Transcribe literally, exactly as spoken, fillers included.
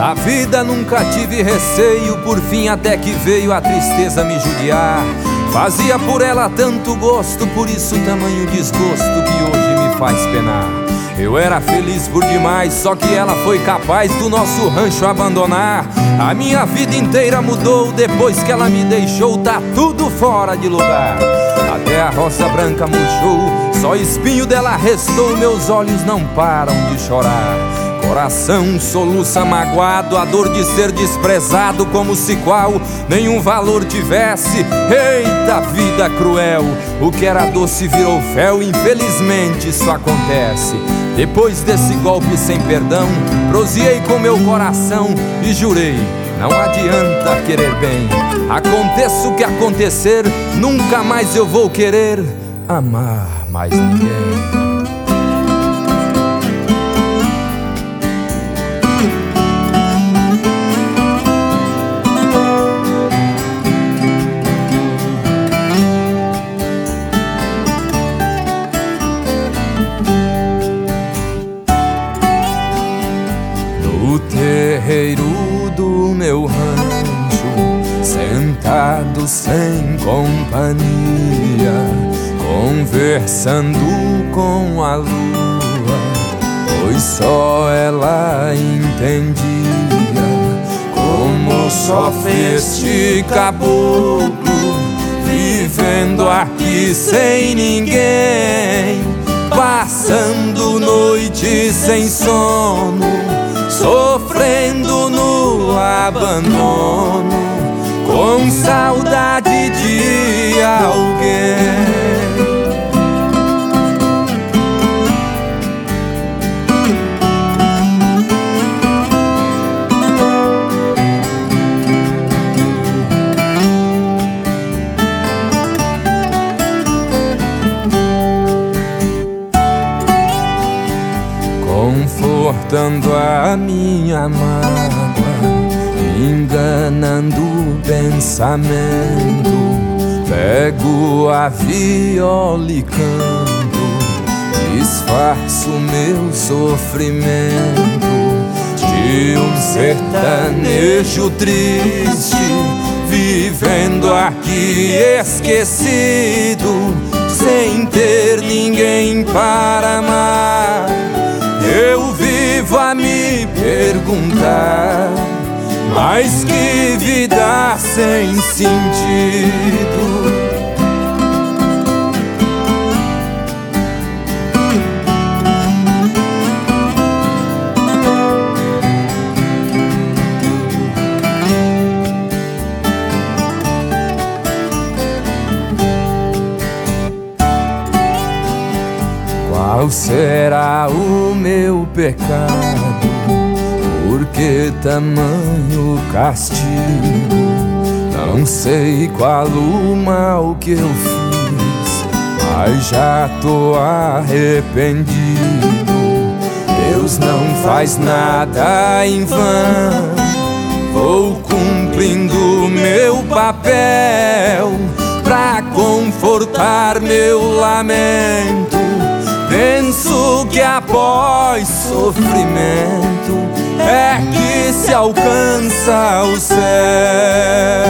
Da vida nunca tive receio, por fim até que veio a tristeza me judiar. Fazia por ela tanto gosto, por isso tamanho desgosto que hoje me faz penar. Eu era feliz por demais, só que ela foi capaz do nosso rancho abandonar. A minha vida inteira mudou, depois que ela me deixou, tá tudo fora de lugar. Até a rosa branca murchou, só espinho dela restou, meus olhos não param de chorar. Coração soluça magoado, a dor de ser desprezado, como se qual nenhum valor tivesse. Eita vida cruel, o que era doce virou fel, infelizmente isso acontece. Depois desse golpe sem perdão, proseei com meu coração e jurei: não adianta querer bem, aconteça o que acontecer, nunca mais eu vou querer amar mais ninguém. No terreiro do meu rancho, sentado sem companhia, conversando com a lua, pois só ela entendia como sofre este caboclo, vivendo aqui sem ninguém, passando noites sem sono, sofrendo no abandono, com saudade de alguém. Confortando a minha mágoa, enganando o pensamento, pego a viola e canto, disfarço meu sofrimento de um sertanejo triste, vivendo aqui esquecido, sem ter ninguém para amar. Eu vivo a me perguntar, mas que vida sem sentido. Qual será o meu pecado? Por que tamanho castigo? Não sei qual o mal que eu fiz, mas já tô arrependido. Deus não faz nada em vão, vou cumprindo meu papel pra confortar meu lamento. Penso que após sofrimento é que se alcança o céu.